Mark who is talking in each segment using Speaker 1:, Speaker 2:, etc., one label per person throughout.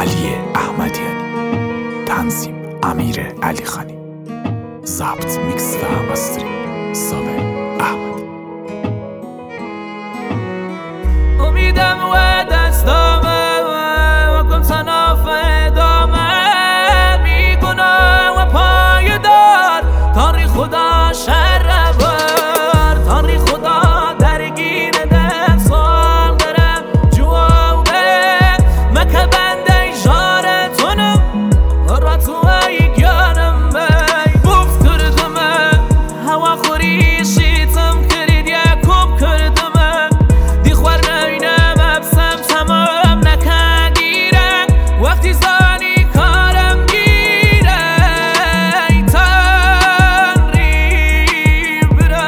Speaker 1: علی احمدیانی، تنظیم امیر علی خانی، ضبط میکس و مسترینگ صابر احمدی.
Speaker 2: امیدم و دستامه و کن صناف ادامه، بیگناه و پایدار تاری خدا شر بر، تاری خدا درگیر ده سال درم جوابه مکه بنده جارتونم را تو ای گیانم بی بوف کردمه هوا خوری شیطم کرید یکوب کردمه دی خوار نینم ابسم تمام نکندیره وقتی زانی کارم گیره ای تنری بره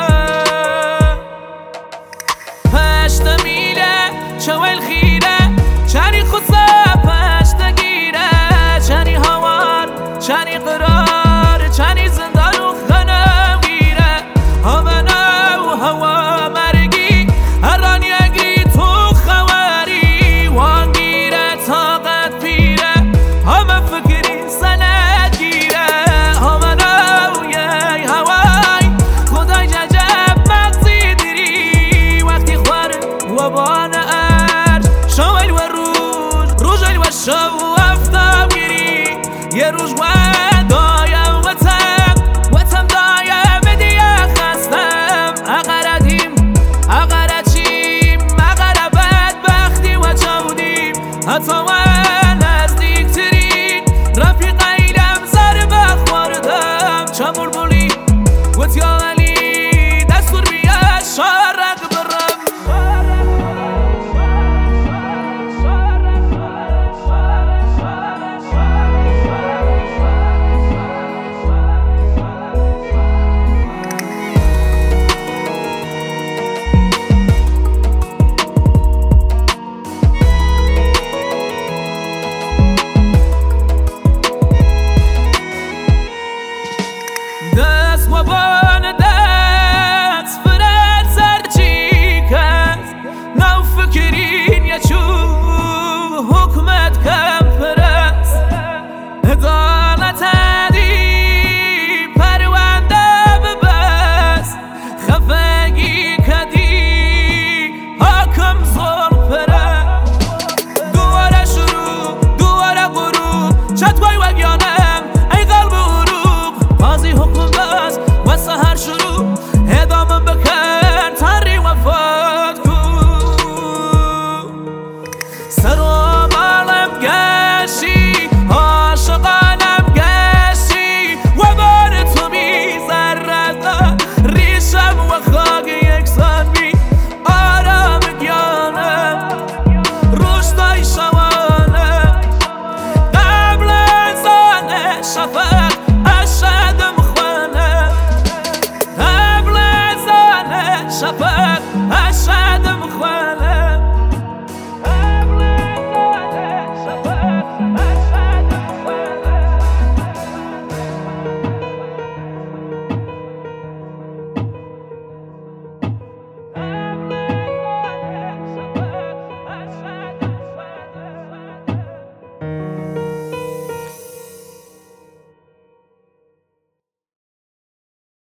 Speaker 2: پشت میله چوال خیره چنی خصه پشت گیره چنی هوار چنی قرار چنی زندان و خنم گیره همنا و هوا مرگی هران یگی تو خواری وان گیره طاقت پیره همه فکری سند گیره همنا و یه هوای خدای ججب مغزی دیری وقتی خوار و بان ارج شوال و روز و شب و افتاب گیری یه روز و دایم وطم دایم دیگه خستم اقردیم چیم اقربت بختی و چودیم حتی